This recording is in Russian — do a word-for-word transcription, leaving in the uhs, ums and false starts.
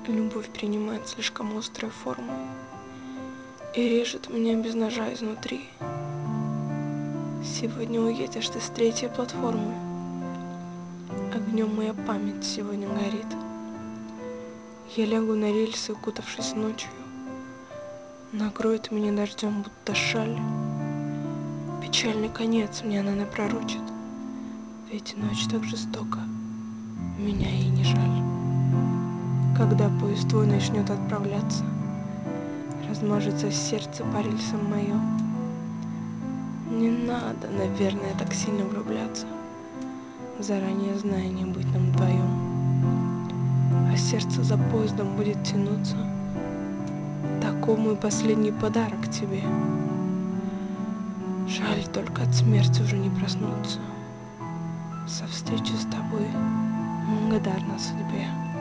Любовь принимает слишком острые формы и режет меня без ножа изнутри. Сегодня уедешь ты с третьей платформы. Огнем моя память сегодня горит. Я лягу на рельсы, укутавшись ночью. Накроет меня дождем, будто шаль. Печальный конец мне она напророчит. Ведь ночь так жестока, меня ей не жаль. Когда поезд твой начнет отправляться, размажется сердце по рельсам моем. Не надо, наверное, так сильно влюбляться, заранее зная, не быть нам вдвоем. А сердце за поездом будет тянуться. Таков мой последний подарок тебе. Жаль, только от смерти уже не проснуться. Со встречи с тобой благодарна судьбе.